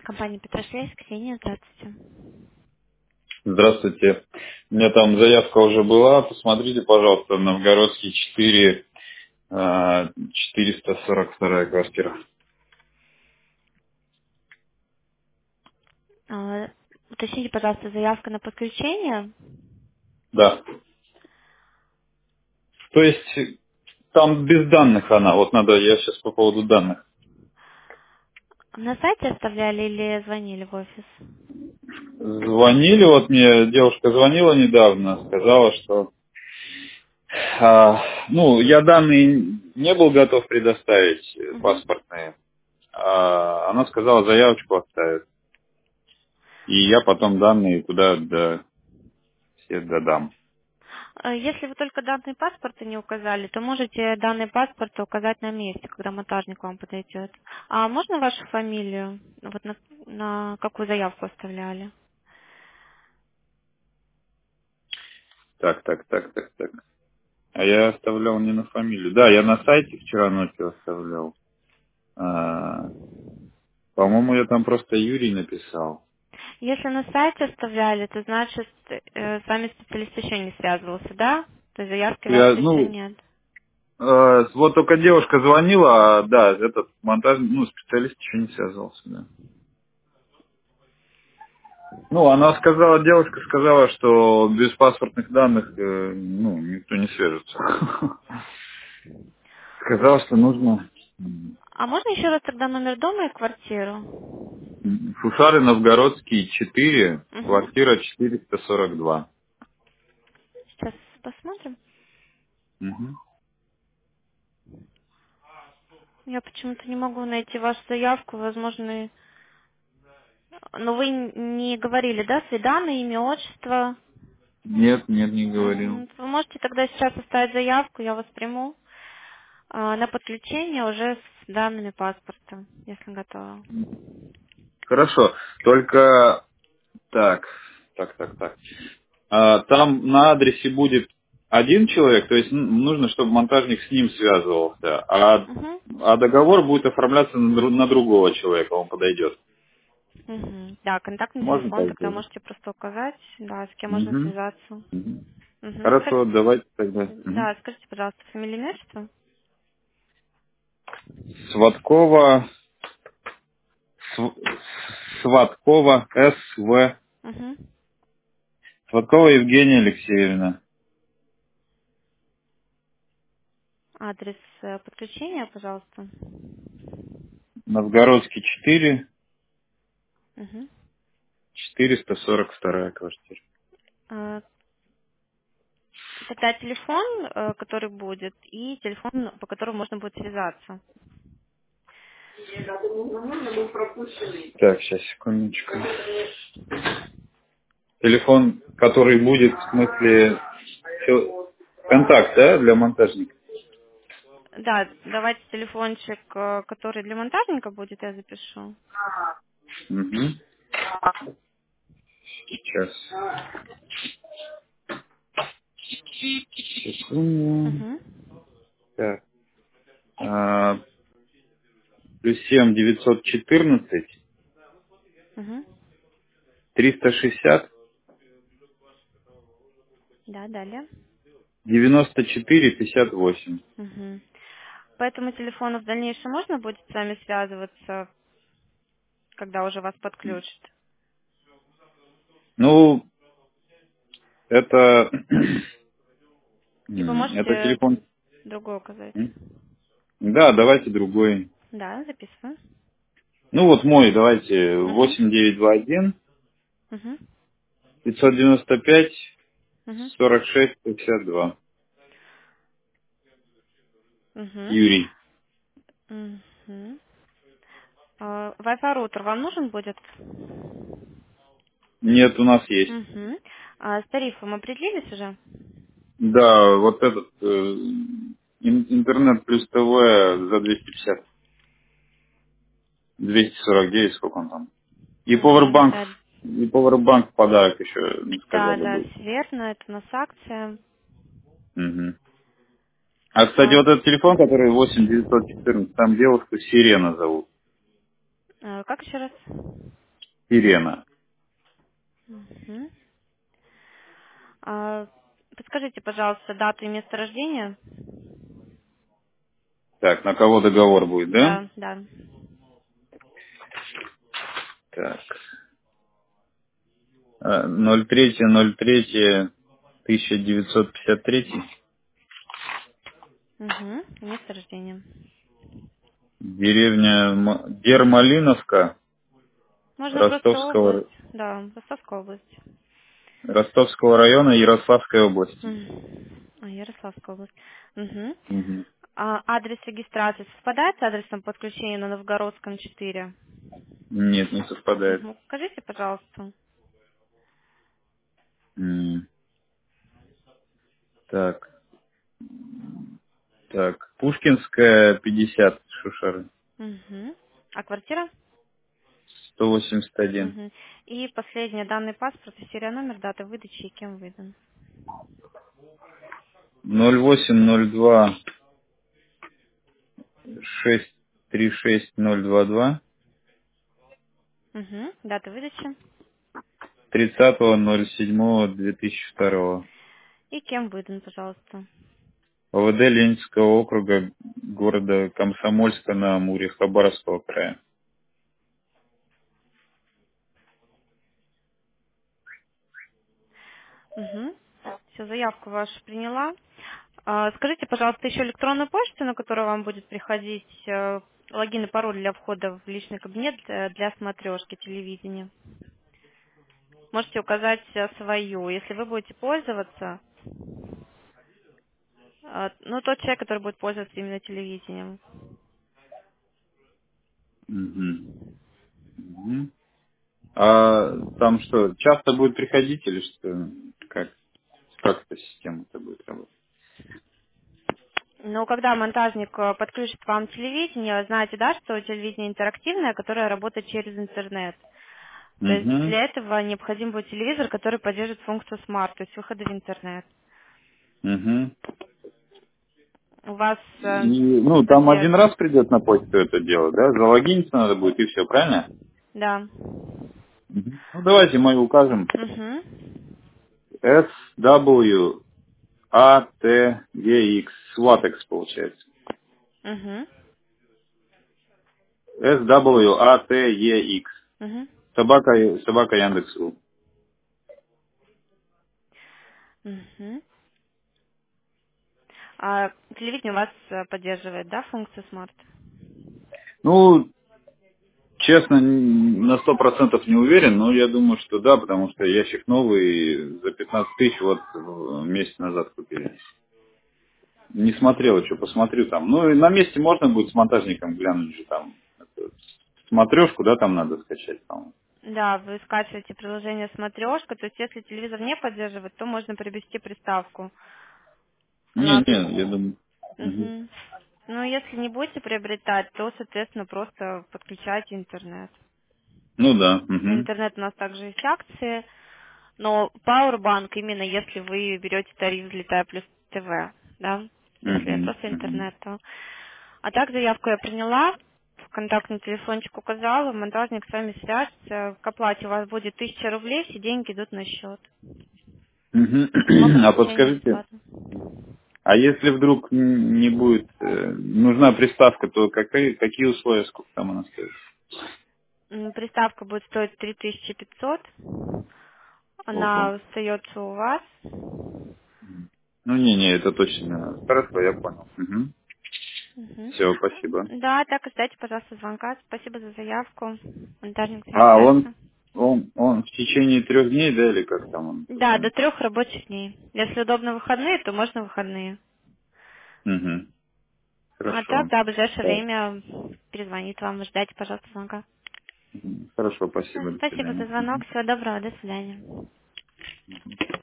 Компания Петрошлейск, Ксения, здравствуйте. Здравствуйте. У меня там заявка уже была. Посмотрите, пожалуйста, Новгородский 4, 442 квартира. Уточните, пожалуйста, заявка на подключение. Да. То есть там без данных она. Вот надо, я сейчас по поводу данных. На сайте оставляли или звонили в офис? Звонили, вот мне девушка звонила недавно, сказала, что я данные не был готов предоставить, Мгм. паспортные. Она сказала, заявочку оставит. И я потом данные туда все додам. Если вы только данные паспорта не указали, то можете данные паспорта указать на месте, когда монтажник вам подойдет. А можно вашу фамилию? Вот на какую заявку оставляли? Так. А я оставлял не на фамилию. Да, я на сайте вчера ночью оставлял. А, По-моему, я там просто Юрий написал. Если на сайте оставляли, то значит с вами специалист еще не связывался, да? То есть заявки вашей еще нет. Вот только девушка звонила, да, этот монтаж, специалист еще не связывался, да. Девушка сказала, что без паспортных данных, никто не свяжется. Сказала, что нужно А можно еще раз тогда номер дома и квартиру? Фушары Новгородский 4, Угу. квартира 442. Сейчас посмотрим. Мгм. Я почему-то не могу найти вашу заявку, возможно, но вы не говорили, да, свои данные, имя, отчество. Нет, не говорил. Вы можете тогда сейчас оставить заявку, я вас приму на подключение уже с данными паспорта, если готова. Хорошо, только так. Там на адресе будет один человек, то есть нужно, чтобы монтажник с ним связывался, Угу. а договор будет оформляться на другого человека, он подойдет. Угу. Да, контактный Можно телефон так тогда сделать? можете просто указать, да, с кем можно Мгм. связаться. Мгм. Угу. Хорошо, давайте тогда. Мгм. Да, скажите, пожалуйста, фамилию, имя, отчество? Сваткова, Сваткова, СВ, Угу. Сваткова Евгения Алексеевна, Адрес подключения, пожалуйста. Новгородский 4, Угу. 442 квартира. Тогда телефон, который будет, и телефон, по которому можно будет связаться. Так, сейчас, секундочку. Телефон, который будет, в смысле, контакт, да, для монтажника? Да, давайте телефончик, который для монтажника будет, я запишу. Угу. Сейчас. Секунду. Угу. Так. Плюс 7 914 Угу. 360 Да, далее. 94 58. Угу. По этому телефону в дальнейшем можно будет с вами связываться, когда уже вас подключат? Ну, это, И вы это можете телефон. другой указать. Да, давайте другой. Да, записываю. Ну вот мой, давайте Угу. 8921 Угу. 595 Угу. 46 52. Угу. Юрий. Угу. Wi-Fi роутер вам нужен будет? Нет, у нас есть. Угу. А с тарифом определились уже? Да, вот этот интернет плюс ТВ за 250. 249, сколько он там. Да, И Powerbank в подарок еще да, сказали да, будет. все верно, это у нас акция. Мгм. А, кстати, А, вот этот телефон, который 8914, там девушку Сирена зовут. Как еще раз? Сирена. Мгм. А, Подскажите, пожалуйста, дату и место рождения? Так, на кого договор будет, да? Да, да. Так. 03.03.1953. Угу. Место рождения. Деревня Дермалиновка Можно просто Ростовского, область. Да, Ростовская область. Ростовского района Ярославской области. Ярославская область. Угу. Мгм. Адрес регистрации совпадает с адресом подключения на Новгородском 4? Нет, не совпадает. Угу. Скажите, пожалуйста. М, Так, так. Пушкинская, 50, Шушары. Угу. А квартира? 181. Угу. И последние данные паспорта, серия номер, дата выдачи и кем выдан. 0802 636022 Угу. Дата выдачи 30.07.2002. и кем выдан, пожалуйста. ОВД Ленинского округа города Комсомольска на Амуре, Хабаровского края. Угу. Все, заявку вашу приняла. Скажите, пожалуйста, еще электронную почту, на которую вам будет приходить логин и пароль для входа в личный кабинет для смотрешки телевидения. Можете указать свою. Если вы будете пользоваться, ну, тот человек, который будет пользоваться именно телевидением. Мгм. Мгм. А там что, часто будет приходить или что? Как эта система-то будет работать? Но когда монтажник подключит вам телевидение, вы знаете, да, что телевидение интерактивное, которое работает через интернет. То есть Угу. для этого необходим будет телевизор, который поддержит функцию Smart, то есть выхода в интернет. Угу. У вас Ну, там где? один раз придет на почту это дело, да? Залогиниться надо будет и все, правильно? Да. Мгм. Ну, давайте мы укажем. Угу. SWATEX, SWATEX получается. Угу. SWATEX. Угу. Собака Яндекс.ру. Угу. А телевидение у вас поддерживает, да, функцию Smart? Ну, честно, на 100% не уверен, но я думаю, что да, потому что ящик новый за 15 тысяч вот месяц назад купили. Не смотрел еще, посмотрю там. Ну, и на месте можно будет с монтажником глянуть же там. Смотрешку, да, там надо скачать, по-моему. Да, вы скачиваете приложение Смотрешка, то есть если телевизор не поддерживает, то можно приобрести приставку. У нас... Не, я думаю. Мгм. Угу. Ну, если не будете приобретать, то, соответственно, просто подключайте интернет. Ну да. На Мгм. интернет у нас также есть акции, но Powerbank именно если вы берете тариф «Взлетая плюс ТВ», да, если Мгм. просто Мгм. интернет, то... А так заявку я приняла, контактный телефончик указала, монтажник с вами свяжется, к оплате у вас будет 1000 рублей, все деньги идут на счет. Мгм. Срок А оплачивания подскажите, бесплатно. а если вдруг не будет нужна приставка, то какие условия, сколько там она стоит? Приставка будет стоить 3500, Ого. она остается у вас. Ну не, это точно не надо. Хорошо, я понял. Мгм. Все, спасибо. Да, так и ждайте, пожалуйста, звонка. Спасибо за заявку. Монтажник с вами А, свяжется. он в течение 3 дней, да, или как там он? Да, до 3 рабочих дней. Если удобно выходные, то можно выходные. Угу. А так, Хорошо. да, в ближайшее Да. время перезвонит вам. Ждайте, пожалуйста, звонка. Хорошо, Всё, спасибо, до спасибо за свидания. звонок. Всего доброго. До свидания.